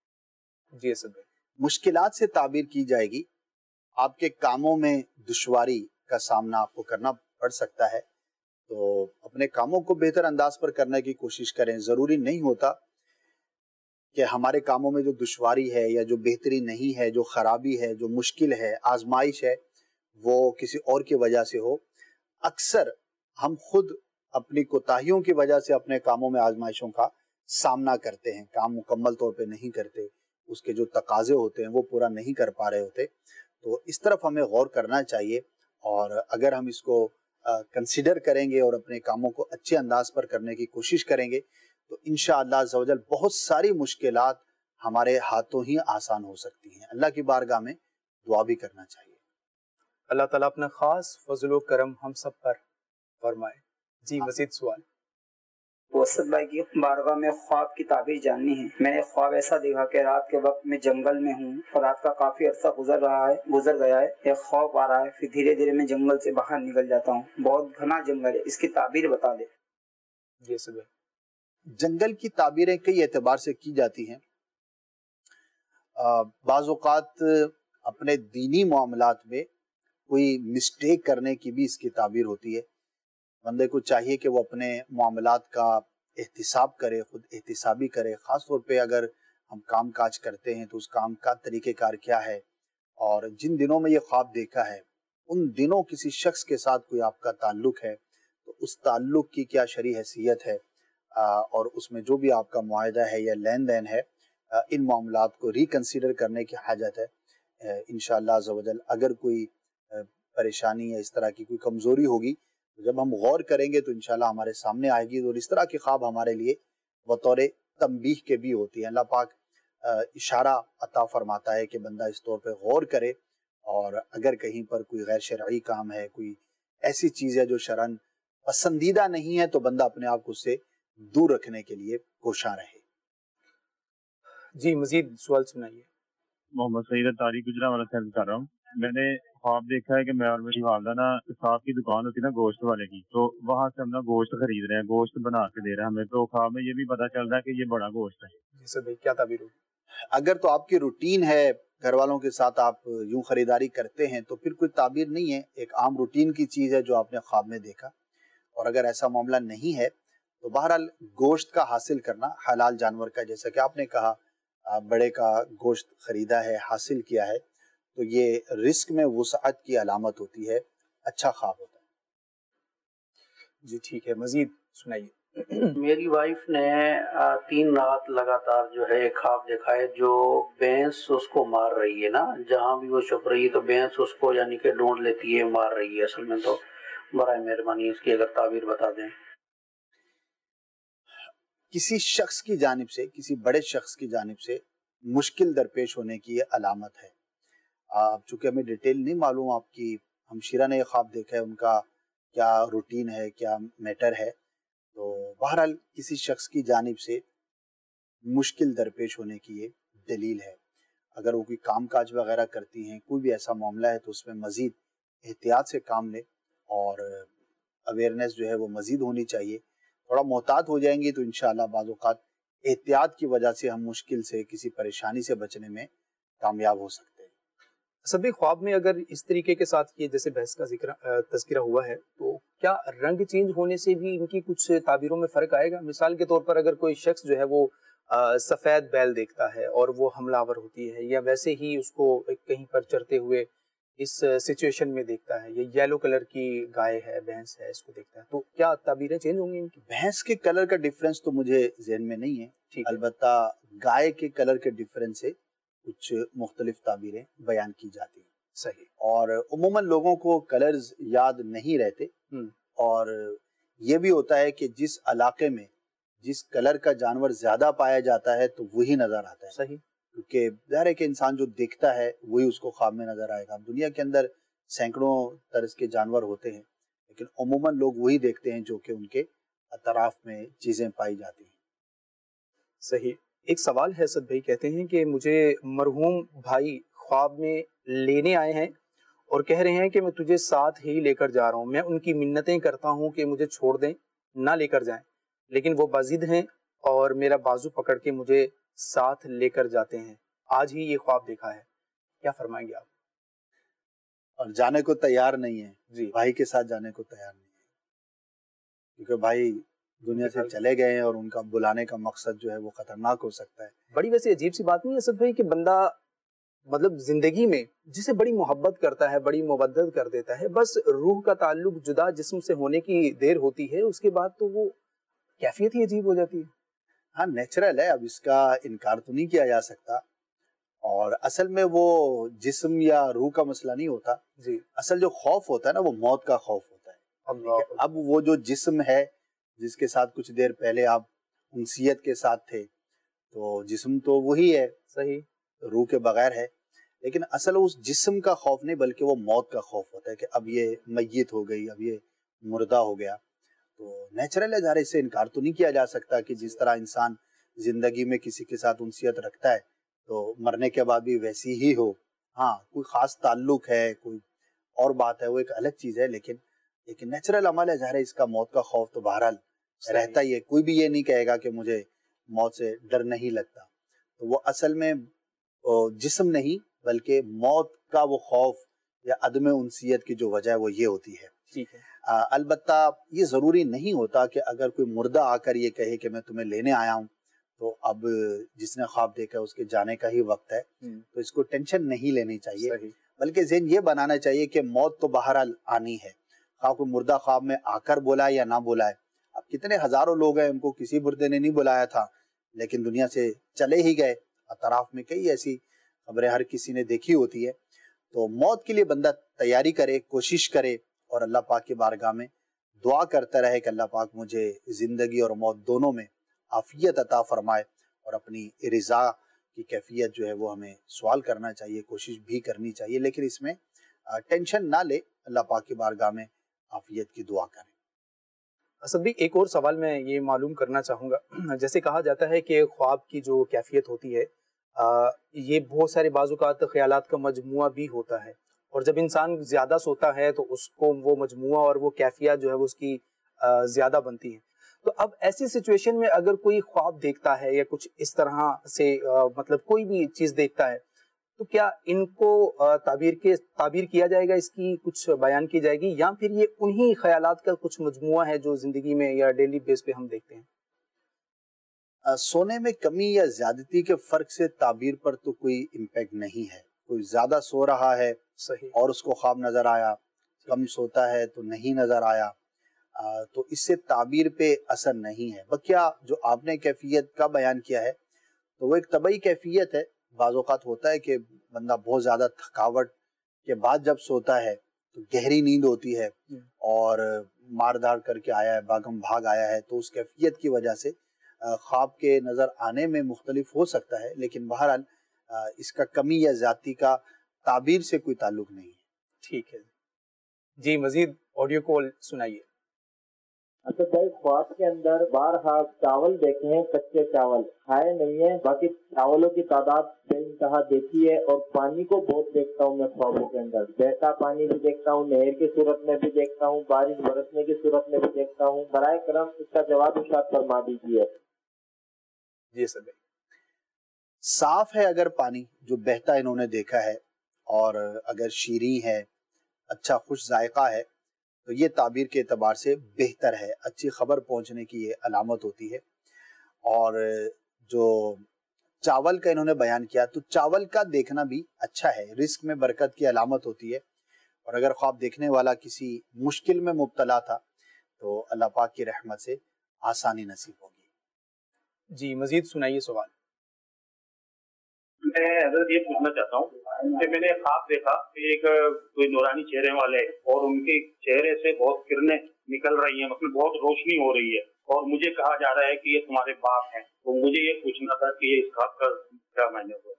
جی اسد بھائی، مشکلات سے تعبیر کی جائے گی، آپ کے کاموں میں دشواری کا سامنا آپ کو کرنا پڑ سکتا ہے، تو اپنے کاموں کو بہتر انداز پر کرنے کی کوشش کریں۔ ضروری نہیں ہوتا کہ ہمارے کاموں میں جو دشواری ہے یا جو بہتری نہیں ہے، جو خرابی ہے، جو مشکل ہے، آزمائش ہے، وہ کسی اور کی وجہ سے ہو۔ اکثر ہم خود اپنی کوتاہیوں کی وجہ سے اپنے کاموں میں آزمائشوں کا سامنا کرتے ہیں، کام مکمل طور پہ نہیں کرتے، اس کے جو تقاضے ہوتے ہیں وہ پورا نہیں کر پا رہے ہوتے، تو اس طرف ہمیں غور کرنا چاہیے، اور اگر ہم اس کو کنسیڈر کریں گے اور اپنے کاموں کو اچھے انداز پر کرنے کی کوشش کریں گے تو انشاءاللہ عز و جل بہت ساری مشکلات ہمارے ہاتھوں ہی آسان ہو سکتی ہیں۔ اللہ کی بارگاہ میں دعا بھی کرنا چاہیے۔ اللہ تعالیٰ اپنا خاص فضل و کرم ہم سب پر فرمائے۔ جی مزید سوال۔ اسد بھائی کی بارگاہ میں خواب کی تعبیر جاننی ہے۔ میں نے خواب ایسا دیکھا کہ رات کے وقت میں جنگل میں ہوں اور رات کا کافی عرصہ گزر گیا ہے، ایک خوف آ رہا ہے، پھر دھیرے دھیرے میں جنگل سے باہر نکل جاتا ہوں، بہت گھنا جنگل ہے، اس کی تعبیر بتا دے۔ جی اسد بھائی، جنگل کی تعبیریں کئی اعتبار سے کی جاتی ہیں۔ بعض اوقات اپنے دینی معاملات میں کوئی مسٹیک کرنے کی بھی اس کی تعبیر ہوتی ہے۔ بندے کو چاہیے کہ وہ اپنے معاملات کا احتساب کرے، خود احتسابی کرے، خاص طور پہ اگر ہم کام کاج کرتے ہیں تو اس کام کا طریقہ کار کیا ہے، اور جن دنوں میں یہ خواب دیکھا ہے ان دنوں کسی شخص کے ساتھ کوئی آپ کا تعلق ہے تو اس تعلق کی کیا شرعی حیثیت ہے اور اس میں جو بھی آپ کا معاہدہ ہے یا لین دین ہے ان معاملات کو ریکنسیڈر کرنے کی حاجت ہے۔ انشاءاللہ عز و جل اگر کوئی پریشانی یا اس طرح کی کوئی کمزوری ہوگی جب ہم غور کریں گے تو انشاءاللہ ہمارے سامنے آئے گی، اور اس طرح کے خواب ہمارے لیے بطور تنبیہ کے بھی ہوتی ہیں۔ اللہ پاک اشارہ عطا فرماتا ہے کہ بندہ اس طور پہ غور کرے، اور اگر کہیں پر کوئی غیر شرعی کام ہے، کوئی ایسی چیز ہے جو شرعاً پسندیدہ نہیں ہے، تو بندہ اپنے آپ کو اس سے دور رکھنے کے لیے کوشاں رہے۔ جی مزید سوال سنائیے۔ محمد سعید طارق گجرا والا سے کر رہا ہوں۔ میں نے خواب دیکھا ہے کہ میں اور میری والدہ نا صاحب کی دکان ہوتی ہے نا گوشت والے کی، تو وہاں سے ہم نا گوشت خرید رہے ہیں، گوشت بنا کے دے رہے ہیں ہمیں، تو خواب میں یہ بھی پتا چل رہا ہے کہ یہ بڑا گوشت ہے۔ جی سر بھائی کیا تعبیر ہوگی؟ اگر تو آپ کی روٹین ہے، گھر والوں کے ساتھ آپ یوں خریداری کرتے ہیں، تو پھر کوئی تعبیر نہیں ہے، ایک عام روٹین کی چیز ہے جو آپ نے خواب میں دیکھا۔ اور اگر ایسا معاملہ نہیں ہے تو بہرحال گوشت کا حاصل کرنا حلال جانور کا، جیسا کہ آپ نے کہا بڑے کا گوشت خریدا ہے، حاصل کیا ہے، تو یہ رزق میں وسعت کی علامت ہوتی ہے، اچھا خواب ہوتا ہے۔ جی ٹھیک ہے، مزید سنائیے۔ میری وائف نے 3 رات لگاتار جو ہے خواب دیکھا ہے، جو بھینس اس کو مار رہی ہے نا، جہاں بھی وہ چھپ رہی ہے تو بھینس اس کو یعنی کہ ڈھونڈ لیتی ہے، مار رہی ہے۔ اصل میں تو برائے مہربانی اس کی اگر تعبیر بتا دیں۔ کسی شخص کی جانب سے، کسی بڑے شخص کی جانب سے مشکل درپیش ہونے کی یہ علامت ہے۔ چونکہ ہمیں ڈیٹیل نہیں معلوم آپ کی ہمشیرہ نے یہ خواب دیکھا ہے، ان کا کیا روٹین ہے، کیا میٹر ہے، تو بہرحال کسی شخص کی جانب سے مشکل درپیش ہونے کی یہ دلیل ہے۔ اگر وہ کوئی کام کاج وغیرہ کرتی ہیں، کوئی بھی ایسا معاملہ ہے، تو اس میں مزید احتیاط سے کام لیں، اور اویئرنیس جو ہے وہ مزید ہونی چاہیے۔ تھوڑا محتاط ہو جائیں گی تو انشاءاللہ بعض اوقات احتیاط کی وجہ سے ہم مشکل سے، کسی پریشانی سے بچنے میں کامیاب ہو سکتے ہیں۔ سبھی خواب میں اگر اس طریقے کے ساتھ یہ جیسے بحث کا تذکرہ ہوا ہے، تو کیا رنگ چینج ہونے سے بھی ان کی کچھ تعبیروں میں فرق آئے گا؟ مثال کے طور پر اگر کوئی شخص جو ہے وہ سفید بیل دیکھتا ہے اور وہ حملہ آور ہوتی ہے، یا ویسے ہی اس کو کہیں پر چرتے ہوئے اس سچویشن میں دیکھتا ہے، یہ یلو کلر کی گائے ہے، بھینس ہے، اس کو دیکھتا ہے، تو کیا تعبیریں چینج ہوں گی ان کی؟ بھینس کے کلر کا ڈیفرنس تو مجھے ذہن میں نہیں ہے، البتہ گائے کے کلر کے ڈیفرنس سے کچھ مختلف تعبیریں بیان کی جاتی ہیں۔ صحیح۔ اور عموماً لوگوں کو کلرز یاد نہیں رہتے، اور یہ بھی ہوتا ہے کہ جس علاقے میں جس کلر کا جانور زیادہ پایا جاتا ہے تو وہی نظر آتا ہے۔ صحیح۔ کیونکہ ظاہر ہے کہ انسان جو دیکھتا ہے وہی اس کو خواب میں نظر آئے گا۔ دنیا کے اندر سینکڑوں طرز کے جانور ہوتے ہیں، لیکن عموماً لوگ وہی دیکھتے ہیں جو کہ ان کے اطراف میں چیزیں پائی جاتی ہیں۔ صحیح۔ ایک سوال ہے سد بھائی، کہتے ہیں کہ مجھے مرحوم بھائی خواب میں لینے آئے ہیں اور کہہ رہے ہیں کہ میں تجھے ساتھ ہی لے کر جا رہا ہوں۔ میں ان کی منتیں کرتا ہوں کہ مجھے چھوڑ دیں، نہ لے کر جائیں، لیکن وہ باضد ہیں اور میرا بازو پکڑ کے مجھے ساتھ لے کر جاتے ہیں۔ آج ہی یہ خواب دیکھا ہے، کیا فرمائیں گے آپ؟ اور جانے کو تیار نہیں ہے، جی بھائی کے ساتھ جانے کو تیار نہیں ہے، کیونکہ بھائی دنیا سے چلے گئے ہیں اور ان کا بلانے کا مقصد جو ہے وہ خطرناک ہو سکتا ہے۔ بڑی ویسے عجیب سی بات نہیں ہے اسد بھائی کہ بندہ مطلب زندگی میں جسے بڑی محبت کرتا ہے، بڑی مودت کر دیتا ہے، بس روح کا تعلق جدا جسم سے ہونے کی دیر ہوتی ہے، اس کے بعد تو وہ کیفیت ہی عجیب ہو جاتی ہے۔ ہاں نیچرل ہے، اب اس کا انکار تو نہیں کیا جا سکتا، اور اصل میں وہ جسم یا روح کا مسئلہ نہیں ہوتا، جی اصل جو خوف ہوتا ہے نا وہ موت کا خوف ہوتا ہے۔ اب وہ جو جسم ہے جس کے ساتھ کچھ دیر پہلے آپ انسیت کے ساتھ تھے، تو جسم تو وہی ہے، صحیح، روح کے بغیر ہے، لیکن اصل اس جسم کا خوف نہیں بلکہ وہ موت کا خوف ہوتا ہے کہ اب یہ میت ہو گئی، اب یہ مردہ ہو گیا۔ تو نیچرل ہے، ظاہر اس سے انکار تو نہیں کیا جا سکتا کہ جس طرح انسان زندگی میں کسی کے ساتھ انسیت رکھتا ہے تو مرنے کے بعد بھی ویسی ہی ہو۔ ہاں کوئی خاص تعلق ہے، کوئی اور بات ہے، وہ ایک الگ چیز ہے، لیکن نیچرل عمل ہے، ظاہر ہے اس کا موت کا خوف تو بہرحال رہتا ہی ہے۔ کوئی بھی یہ نہیں کہے گا کہ مجھے موت سے ڈر نہیں لگتا، تو وہ اصل میں جسم نہیں بلکہ موت کا وہ خوف یا عدم انسیت کی جو وجہ ہے وہ یہ ہوتی ہے۔ ٹھیک ہے۔ البتہ یہ ضروری نہیں ہوتا کہ اگر کوئی مردہ آ کر یہ کہے کہ میں تمہیں لینے آیا ہوں تو اب جس نے خواب دیکھا اس کے جانے کا ہی وقت ہے، تو اس کو ٹینشن نہیں لینی چاہیے، بلکہ ذہن یہ بنانا چاہیے کہ موت تو بہرحال آنی ہے، خواہ کوئی مردہ خواب میں آ کر بولا ہے یا نہ بولا ہے. اب کتنے ہزاروں لوگ ہیں، ان کو کسی مردے نے نہیں بلایا تھا لیکن دنیا سے چلے ہی گئے. اطراف میں کئی ایسی خبریں ہر کسی نے دیکھی ہوتی ہے. تو موت کے لیے بندہ تیاری کرے، کوشش کرے اور اللہ پاک کی بارگاہ میں دعا کرتا رہے کہ اللہ پاک مجھے زندگی اور موت دونوں میں عافیت عطا فرمائے، اور اپنی رضا کی کیفیت جو ہے وہ ہمیں سوال کرنا چاہیے، کوشش بھی کرنی چاہیے، لیکن اس میں ٹینشن نہ لے، اللہ پاک کی بارگاہ میں عافیت کی دعا کریں. اسد بھی ایک اور سوال میں یہ معلوم کرنا چاہوں گا. جیسے کہا جاتا ہے کہ خواب کی جو کیفیت ہوتی ہے یہ بہت سارے بعض اوقات خیالات کا مجموعہ بھی ہوتا ہے، اور جب انسان زیادہ سوتا ہے تو اس کو وہ مجموعہ اور وہ کیفیت جو ہے وہ اس کی زیادہ بنتی ہے. تو اب ایسی سچویشن میں اگر کوئی خواب دیکھتا ہے یا کچھ اس طرح سے مطلب کوئی بھی چیز دیکھتا ہے، تو کیا ان کو تعبیر کیا جائے گا، اس کی کچھ بیان کی جائے گی، یا پھر یہ انہی خیالات کا کچھ مجموعہ ہے جو زندگی میں یا ڈیلی بیس پہ ہم دیکھتے ہیں؟ سونے میں کمی یا زیادتی کے فرق سے تعبیر پر تو کوئی امپیکٹ نہیں ہے. کوئی زیادہ سو رہا ہے صحیح اور اس کو خواب نظر آیا، کم سوتا ہے تو نہیں نظر آیا، تو اس سے تعبیر پہ اثر نہیں ہے. بکیا جو آپ نے کیفیت کا بیان کیا ہے تو وہ ایک طبعی کیفیت ہے. بعض اوقات ہوتا ہے کہ بندہ بہت زیادہ تھکاوٹ کے بعد جب سوتا ہے تو گہری نیند ہوتی ہے اور مار دھاڑ کر کے آیا ہے، بھاگم بھاگ آیا ہے، تو اس کیفیت کی وجہ سے خواب کے نظر آنے میں مختلف ہو سکتا ہے، لیکن بہرحال اس کا کمی یا زیادتی کا تعبیر سے کوئی تعلق نہیں ہے. ٹھیک ہے جی، مزید آڈیو کال سنائیے. اچھا بھائی، خواب کے اندر بارہا چاول دیکھے ہیں، کچے چاول کھائے نہیں ہیں، باقی چاولوں کی تعداد بے انتہا دیکھی ہے، اور پانی کو بہت دیکھتا ہوں میں خوابوں کے اندر. بہتا پانی بھی دیکھتا ہوں، نہر کی صورت میں بھی دیکھتا ہوں، بارش برسنے کی صورت میں بھی دیکھتا ہوں. برائے کرم اس کا جواب ارشاد فرما دیجیے. جی سر. صاف ہے اگر پانی جو بہتا انہوں نے دیکھا ہے، اور اگر شیریں ہے، اچھا خوش ذائقہ ہے، تو یہ تعبیر کے اعتبار سے بہتر ہے، اچھی خبر پہنچنے کی یہ علامت ہوتی ہے. اور جو چاول کا انہوں نے بیان کیا، تو چاول کا دیکھنا بھی اچھا ہے، رزق میں برکت کی علامت ہوتی ہے. اور اگر خواب دیکھنے والا کسی مشکل میں مبتلا تھا تو اللہ پاک کی رحمت سے آسانی نصیب ہوگی. جی مزید سنائیے سوال. میں حضرت یہ پوچھنا چاہتا ہوں کہ میں نے خواب دیکھا کہ ایک کوئی نورانی چہرے والے اور ان کے چہرے سے بہت کرنیں نکل رہی ہیں، مطلب بہت روشنی ہو رہی ہے، اور مجھے کہا جا رہا ہے کہ یہ تمہارے باپ ہیں. تو مجھے یہ پوچھنا تھا کہ یہ اس خواب کا کیا معنی ہوا؟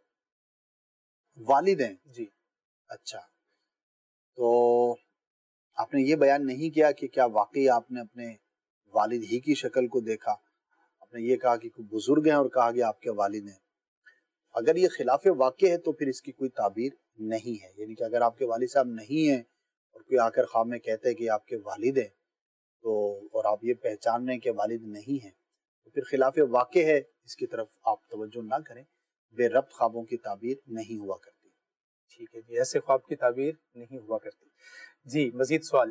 والد ہیں جی. اچھا، تو آپ نے یہ بیان نہیں کیا کہ کیا واقعی آپ نے اپنے والد ہی کی شکل کو دیکھا. آپ نے یہ کہا کہ کوئی بزرگ ہیں اور کہا کہ آپ کے والد ہیں. اگر یہ خلاف واقع ہے تو پھر اس کی کوئی تعبیر نہیں ہے. یعنی کہ اگر آپ کے والد صاحب نہیں ہیں اور کوئی آ کر خواب میں کہتے ہیں کہ آپ کے والد ہیں، تو اور آپ یہ پہچان رہے ہیں کہ والد نہیں ہیں، تو پھر خلاف واقع ہے، اس کی طرف آپ توجہ نہ کریں. بے ربط خوابوں کی تعبیر نہیں ہوا کرتی. ٹھیک ہے جی، ایسے خواب کی تعبیر نہیں ہوا کرتی. جی مزید سوال.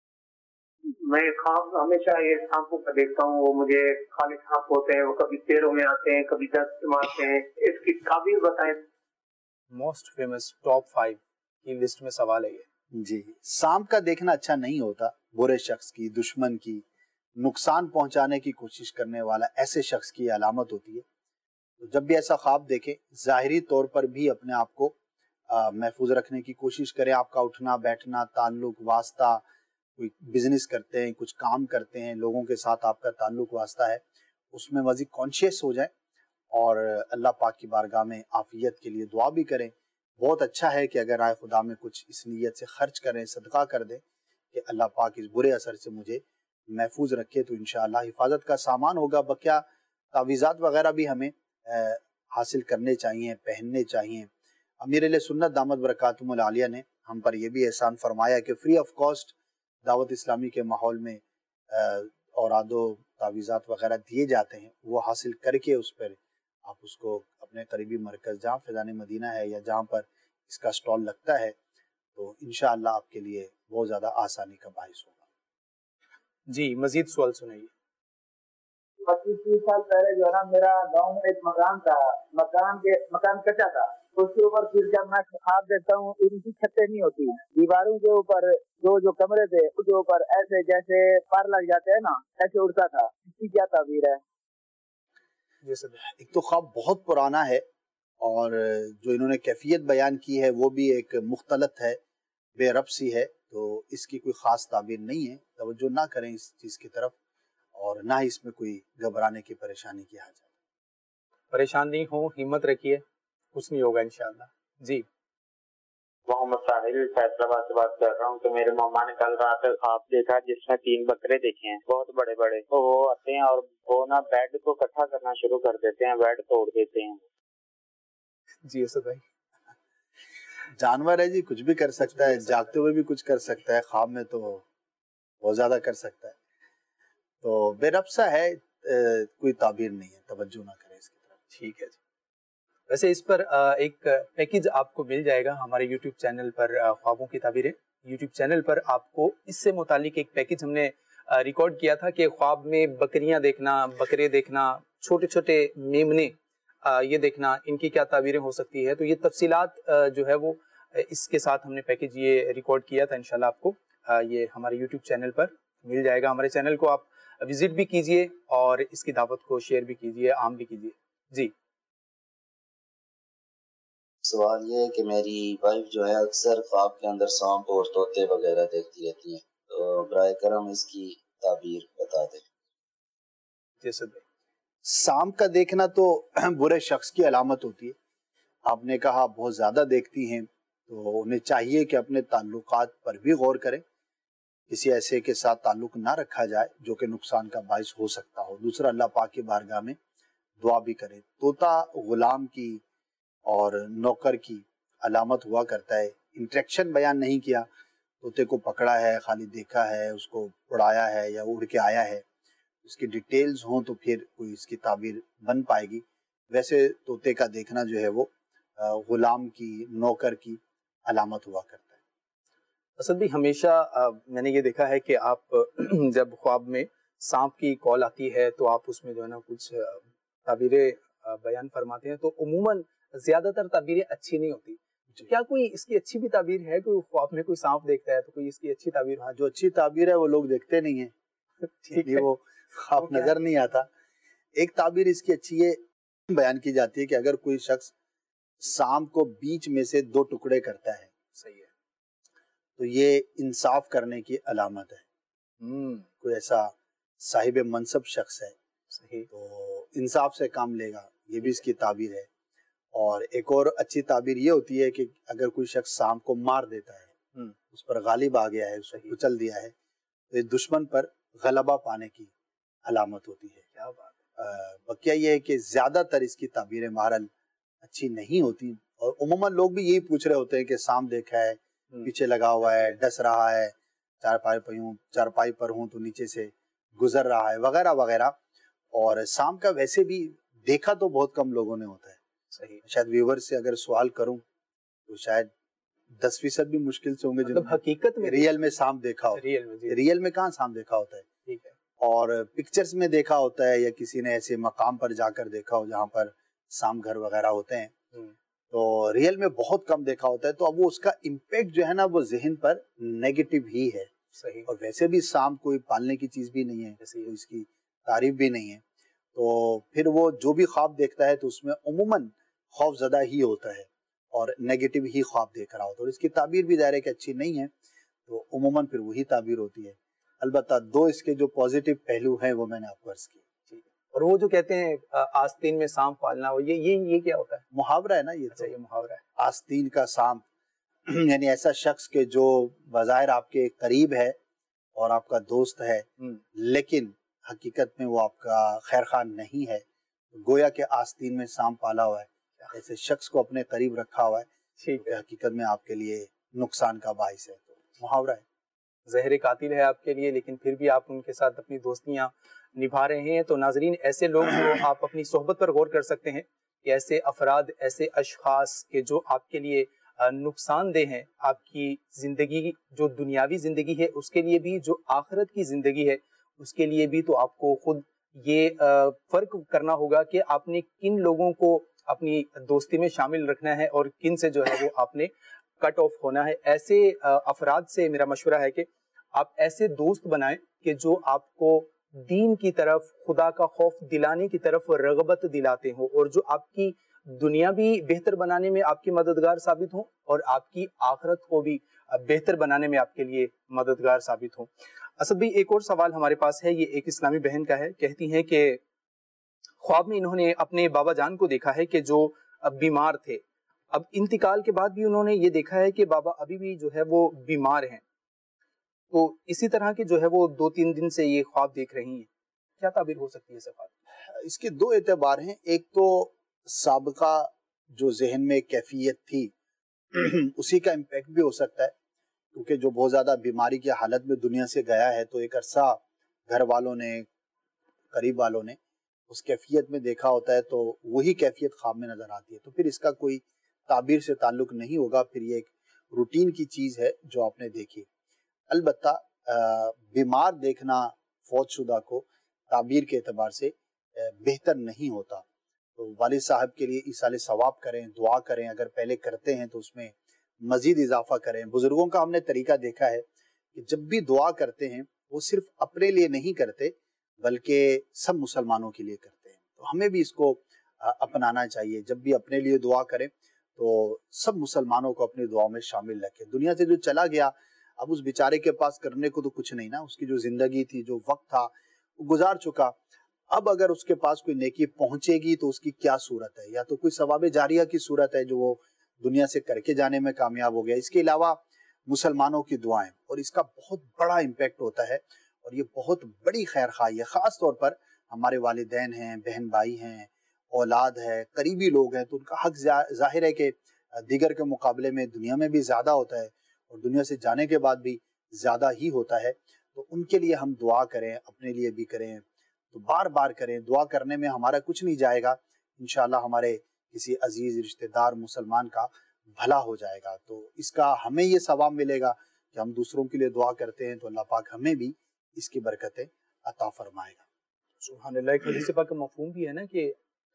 میں خواب ہمیشہ یہ سانپوں کا دیکھتا ہوں، وہ مجھے خالی سانپ ہوتے ہیں، وہ کبھی پیروں میں آتے ہیں، کبھی دست مارتے ہیں. اس کی تعبیر بتائیں. موسٹ فیمس ٹاپ 5 کی لسٹ میں سوال ہے یہ. جی، سانپ کا دیکھنا اچھا نہیں ہوتا. برے شخص کی، دشمن کی، نقصان پہنچانے کی کوشش کرنے والا ایسے شخص کی علامت ہوتی ہے. تو جب بھی ایسا خواب دیکھیں، ظاہری طور پر بھی اپنے آپ کو محفوظ رکھنے کی کوشش کریں. آپ کا اٹھنا بیٹھنا، تعلق واسطہ، کوئی بزنس کرتے ہیں، کچھ کام کرتے ہیں، لوگوں کے ساتھ آپ کا تعلق واسطہ ہے، اس میں مزید کانشیس ہو جائیں اور اللہ پاک کی بارگاہ میں عافیت کے لیے دعا بھی کریں. بہت اچھا ہے کہ اگر رائے خدا میں کچھ اس نیت سے خرچ کریں، صدقہ کر دیں کہ اللہ پاک اس برے اثر سے مجھے محفوظ رکھے، تو انشاءاللہ حفاظت کا سامان ہوگا. بقیہ تعویذات وغیرہ بھی ہمیں حاصل کرنے چاہیے، پہننے چاہیے. امیر اہل سنت دامت برکاتہم العالیہ نے ہم پر یہ بھی احسان فرمایا کہ فری آف کاسٹ دعوت اسلامی کے ماحول میں اوراد و تعویذات وغیرہ دیے جاتے ہیں. وہ حاصل کر کے اس پر آپ اس کو اپنے قریبی مرکز جہاں فیضان مدینہ ہے یا جہاں پر اس کا سٹال لگتا ہے، تو انشاءاللہ آپ کے لیے بہت زیادہ آسانی کا باعث ہوگا. جی مزید سوال سنائیے. 25-30 سال پہلے جو ہے نا، میرا گاؤں میں ایک مکان تھا، مکان کچا تھا، उसके ऊपर फिर जब मैं ख्वाब देखता हूँ इनकी छतें नहीं होती, दीवारों के ऊपर जो कमरे थे उसके ऊपर ऐसे जैसे पार लग जाते हैं ना, ऐसे उड़ता था। इसकी क्या ताबीर है? एक तो ख्वाब बहुत पुराना है और जो इन्होंने कैफियत बयान की है वो भी एक मुख्तलत है, बेरब सी है, तो इसकी कोई ख़ास ताबीर नहीं है। तवज्जो ना करें इस चीज़ की तरफ और ना ही इसमें कोई घबराने की परेशानी की हाजत। परेशान नहीं हो, हिम्मत रखिए, कुछ नहीं होगा इंशाअल्लाह। जी, मोहम्मद साहिल फैसलाबाद से बात कर रहा हूँ। तो मेरे मामा ने कल रात ख्वाब देखा जिसमें 3 बकरे देखे हैं, बहुत बड़े बड़े। तो वो आते हैं और वो ना बेड को इकट्ठा करना शुरू कर देते हैं, बेड तोड़ देते हैं। जी असद भाई, जानवर है जी, कुछ भी कर सकता है, जागते हुए भी कुछ कर सकता है, ख्वाब में तो बहुत ज्यादा कर सकता है। तो बेरब सा है, कोई ताबीर नहीं है, तवज्जो ना करें इसकी तरफ। ठीक है जी। वैसे इस पर एक पैकेज आपको मिल जाएगा हमारे YouTube चैनल पर, ख्वाबों की ताबीरें। YouTube चैनल पर आपको इससे मुतालिक एक पैकेज हमने रिकॉर्ड किया था कि ख्वाब में बकरियां देखना, बकरे देखना, छोटे छोटे मेमने ये देखना, इनकी क्या ताबीरें हो सकती है। तो ये तफसीलात जो है वो इसके साथ हमने पैकेज ये रिकॉर्ड किया था। इंशाल्लाह आपको ये हमारे YouTube चैनल पर मिल जाएगा। हमारे चैनल को आप विजिट भी कीजिए और इसकी दावत को शेयर भी कीजिए, आम भी कीजिए। जी, सवाल ये है कि मेरी वाइफ जो है अक्सर ख्वाब के अंदर सांप और तोते वगैरह देखती रहती हैं, तो बराए करम इसकी ताबीर बता दें। जैसे सांप का देखना तो बुरे शख्स की अलामत होती है। आपने कहा बहुत ज्यादा देखती हैं, तो उन्हें चाहिए कि अपने ताल्लुकात पर भी गौर करें, किसी ऐसे के साथ ताल्लुक ना रखा जाए जो कि नुकसान का बाइस हो सकता हो। दूसरा, अल्लाह पाक की बारगाह में दुआ भी करें। तोता गुलाम की और नौकर की अलामत हुआ करता है। इंट्रैक्शन बयान नहीं किया, तोते को पकड़ा है, खाली देखा है, उसको उड़ाया है या उड़ के आया है, उसकी डिटेल्स हों तो फिर कोई इसकी ताबीर बन पाएगी। वैसे तोते का देखना जो है वो गुलाम की, नौकर की अलामत हुआ करता है। असद भी हमेशा मैंने ये देखा है कि आप जब ख्वाब में सांप की कॉल आती है तो आप उसमें जो है ना कुछ ताबीरें बयान फरमाते हैं, तो उमूमन ज्यादातर ताबीरें अच्छी नहीं होती। क्या कोई इसकी अच्छी भी ताबीर है? कोई ख्वाब में कोई सांप देखता है तो कोई इसकी अच्छी ताबीर? हाँ, जो अच्छी ताबीर है वो लोग देखते नहीं है, ठीक है, वो ख्वाब नजर नहीं आता। एक ताबीर इसकी अच्छी ये बयान की जाती है कि अगर कोई शख्स सांप को बीच में से 2 टुकड़े करता है, सही है, तो ये इंसाफ करने की अलामत है। कोई ऐसा साहिब मनसब शख्स है, सही, तो इंसाफ से काम लेगा, ये भी इसकी ताबीर है। और एक और अच्छी ताबीर ये होती है कि अगर कोई शख्स सांप को मार देता है, उस पर गालिब आ गया है, उसको कुचल दिया है, तो दुश्मन पर गलबा पाने की अलामत होती है। क्या बात है। बकिया ये है कि ज्यादातर इसकी ताबीरें बहरहाल अच्छी नहीं होती, और उमूमन लोग भी यही पूछ रहे होते हैं कि सांप देखा है, पीछे लगा हुआ है, डस रहा है, चारपाई पर हूँ तो नीचे से गुजर रहा है, वगैरह वगैरह। और सांप का वैसे भी देखा तो बहुत कम लोगों ने होता है। सही, शायद व्यूवर से अगर सवाल करूं तो शायद 10% भी मुश्किल से होंगे मतलब हकीकत में रियल में सांप देखा हो। रियल में कहाँ सांप देखा होता है, ठीक है, और पिक्चर्स में देखा होता है या किसी ने ऐसे मकाम पर जाकर देखा हो जहाँ पर सांप घर वगैरह होते हैं, तो रियल में बहुत कम देखा होता है। तो अब वो उसका इम्पैक्ट जो है ना वो जहन पर नेगेटिव ही है। सही, और वैसे भी सांप कोई पालने की चीज भी नहीं है, कोई इसकी तारीफ भी नहीं है, तो फिर वो जो भी ख्वाब देखता है तो उसमें उमूमन खौफजदा ही होता है और नेगेटिव ही ख्वाब देख रहा होता है। और इसकी ताबीर भी दायरे की अच्छी नहीं है, तो उमूमन फिर वही ताबीर होती है। अलबत्ता 2 इसके जो पॉजिटिव पहलू हैं वो मैंने आपको अर्ज किए। और वो जो कहते हैं आस्तीन में सांप पालना, ये क्या होता है? मुहावरा है ना ये। अच्छा, ये मुहावरा है, आस्तीन का सांप यानी ऐसा शख्स के जो बज़ाहिर आपके करीब है और आपका दोस्त है, लेकिन हकीकत में वो आपका खैर खान नहीं है, गोया के आस्तीन में सांप पाला हुआ है, ऐसे शख्स को अपने करीब रखा हुआ है, ठीक है, हकीकत में आपके लिए नुकसान का बाइस है। तो मुहावरा है, ज़हर कातिल है आपके लिए, लेकिन फिर भी आप उनके साथ अपनी दोस्तियां निभा रहे हैं। तो नाजरीन, ऐसे लोग जो आप अपनी सोहबत पर गौर कर सकते हैं कि ऐसे अफराद, ऐसे अशखास के जो आपके लिए नुकसानदेह हैं, आपकी जिंदगी जो दुनियावी जिंदगी है उसके लिए भी, जो आखिरत की जिंदगी है उसके लिए भी, तो आपको खुद ये फर्क करना होगा कि आपने किन लोगों को اپنی دوستی میں شامل رکھنا ہے اور کن سے جو ہے وہ آپ نے کٹ آف ہونا ہے. ایسے افراد سے میرا مشورہ ہے کہ آپ ایسے دوست بنائیں کہ جو آپ کو دین کی طرف, خدا کا خوف دلانے کی طرف رغبت دلاتے ہوں, اور جو آپ کی دنیا بھی بہتر بنانے میں آپ کی مددگار ثابت ہوں اور آپ کی آخرت کو بھی بہتر بنانے میں آپ کے لیے مددگار ثابت ہوں. اسد بھائی, ایک اور سوال ہمارے پاس ہے, یہ ایک اسلامی بہن کا ہے. کہتی ہیں کہ خواب میں انہوں نے اپنے بابا جان کو دیکھا ہے کہ جو بیمار تھے, اب انتقال کے بعد بھی انہوں نے یہ دیکھا ہے کہ بابا ابھی بھی جو ہے وہ بیمار ہیں, تو اسی طرح کے جو ہے وہ 2-3 دن سے یہ خواب دیکھ رہی ہیں. کیا تعبیر ہو سکتی ہے اس خواب؟ اس کے دو اعتبار ہیں. ایک تو سابقہ جو ذہن میں کیفیت تھی اسی کا امپیکٹ بھی ہو سکتا ہے, کیونکہ جو بہت زیادہ بیماری کی حالت میں دنیا سے گیا ہے تو ایک عرصہ گھر والوں نے, قریب والوں نے اس کیفیت میں دیکھا ہوتا ہے, تو وہی کیفیت خواب میں نظر آتی ہے. تو پھر اس کا کوئی تعبیر سے تعلق نہیں ہوگا, پھر یہ ایک روٹین کی چیز ہے جو آپ نے دیکھی. البتہ بیمار دیکھنا فوت شدہ کو تعبیر کے اعتبار سے بہتر نہیں ہوتا. تو والد صاحب کے لیے ایصال ثواب کریں, دعا کریں, اگر پہلے کرتے ہیں تو اس میں مزید اضافہ کریں. بزرگوں کا ہم نے طریقہ دیکھا ہے کہ جب بھی دعا کرتے ہیں وہ صرف اپنے لیے نہیں کرتے بلکہ سب مسلمانوں کے لیے کرتے ہیں. تو ہمیں بھی اس کو اپنانا چاہیے. جب بھی اپنے لیے دعا کریں تو سب مسلمانوں کو اپنی دعاؤں میں شامل رکھیں. دنیا سے جو چلا گیا اب اس بیچارے کے پاس کرنے کو تو کچھ نہیں نا, اس کی جو زندگی تھی, جو وقت تھا, وہ گزار چکا. اب اگر اس کے پاس کوئی نیکی پہنچے گی تو اس کی کیا صورت ہے؟ یا تو کوئی ثواب جاریہ کی صورت ہے جو وہ دنیا سے کر کے جانے میں کامیاب ہو گیا. اس کے علاوہ مسلمانوں کی دعائیں, اور اس کا بہت بڑا امپیکٹ ہوتا ہے اور یہ بہت بڑی خیر خواہی ہے. خاص طور پر ہمارے والدین ہیں, بہن بھائی ہیں, اولاد ہے, قریبی لوگ ہیں, تو ان کا حق ظاہر ہے کہ دیگر کے مقابلے میں دنیا میں بھی زیادہ ہوتا ہے اور دنیا سے جانے کے بعد بھی زیادہ ہی ہوتا ہے. تو ان کے لیے ہم دعا کریں, اپنے لیے بھی کریں, تو بار بار کریں. دعا کرنے میں ہمارا کچھ نہیں جائے گا, انشاءاللہ ہمارے کسی عزیز رشتہ دار مسلمان کا بھلا ہو جائے گا. تو اس کا ہمیں یہ ثواب ملے گا کہ ہم دوسروں کے لیے دعا کرتے ہیں, تو اللہ پاک ہمیں بھی اس کی برکتیں عطا فرمائے گا. سبحان اللہ. ایک حدیث پاک کا مفہوم بھی ہے نا کہ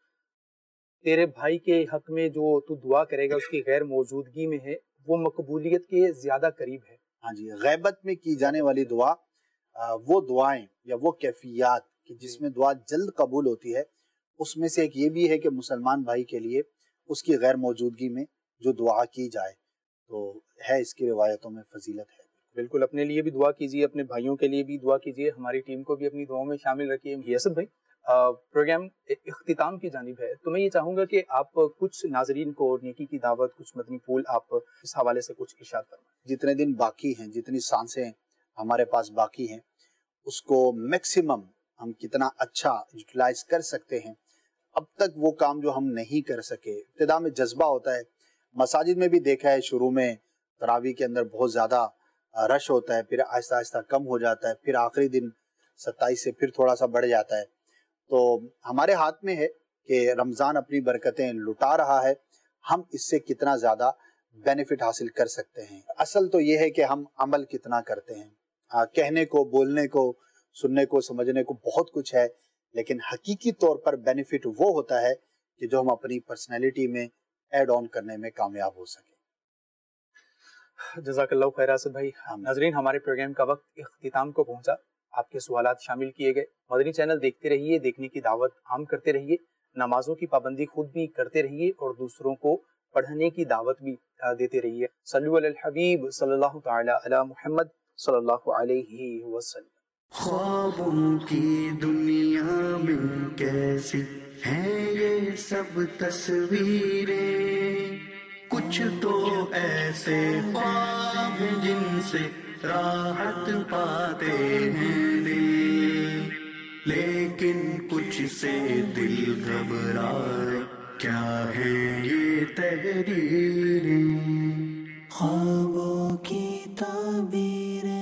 تیرے بھائی کے حق میں جو تو دعا کرے گا اس کی غیر موجودگی میں ہے, وہ مقبولیت کے زیادہ قریب ہے. ہاں جی, غیبت میں کی جانے والی دعا, وہ دعائیں یا وہ کیفیات کہ جس میں دعا جلد قبول ہوتی ہے, اس میں سے ایک یہ بھی ہے کہ مسلمان بھائی کے لیے اس کی غیر موجودگی میں جو دعا کی جائے, تو ہے اس کی روایتوں میں فضیلت ہے. بالکل, اپنے لیے بھی دعا کیجیے, اپنے بھائیوں کے لیے بھی دعا کیجیے, ہماری ٹیم کو بھی اپنی دعاؤں میں شامل رکھیے. یاسر بھائی, پروگرام اختتام کی جانب ہے, تو میں یہ چاہوں گا کہ آپ کچھ ناظرین کو نیکی کی دعوت, کچھ مدنی پھول آپ اس حوالے سے کچھ ارشاد فرمائیں. جتنے دن باقی ہیں, جتنی سانسیں ہمارے پاس باقی ہیں, اس کو میکسیمم ہم کتنا اچھا یوٹیلائز کر سکتے ہیں. اب تک وہ کام جو ہم نہیں کر سکے, ابتدا میں جذبہ ہوتا ہے, مساجد میں بھی دیکھا ہے شروع میں تراویح کے اندر بہت زیادہ رش ہوتا ہے, پھر آہستہ آہستہ کم ہو جاتا ہے, پھر آخری دن 27 سے پھر تھوڑا سا بڑھ جاتا ہے. تو ہمارے ہاتھ میں ہے کہ رمضان اپنی برکتیں لٹا رہا ہے, ہم اس سے کتنا زیادہ بینیفٹ حاصل کر سکتے ہیں. اصل تو یہ ہے کہ ہم عمل کتنا کرتے ہیں. کہنے کو, بولنے کو, سننے کو, سمجھنے کو بہت کچھ ہے, لیکن حقیقی طور پر بینیفٹ وہ ہوتا ہے کہ جو ہم اپنی پرسنالٹی میں ایڈ آن کرنے میں کامیاب ہو سکیں. جزاک اللہ خیر اسد بھائی. ناظرین, ہمارے پروگرام کا وقت اختتام کو پہنچا. آپ کے سوالات شامل کیے گئے. مدنی چینل دیکھتے رہیے, دیکھنے کی دعوت عام کرتے رہیے, نمازوں کی پابندی خود بھی کرتے رہیے اور دوسروں کو پڑھنے کی دعوت بھی دیتے رہیے. صلو علی الحبیب صلی اللہ تعالی علی محمد صلی اللہ علیہ وسلم. خوابوں کی دنیا میں کیسی ہیں یہ سب تصویریں, کچھ تو ایسے خواب جن سے راحت پاتے ہیں دل, لیکن کچھ سے دل گھبرائے, کیا ہے یہ تحریریں. خوابوں کی تعبیریں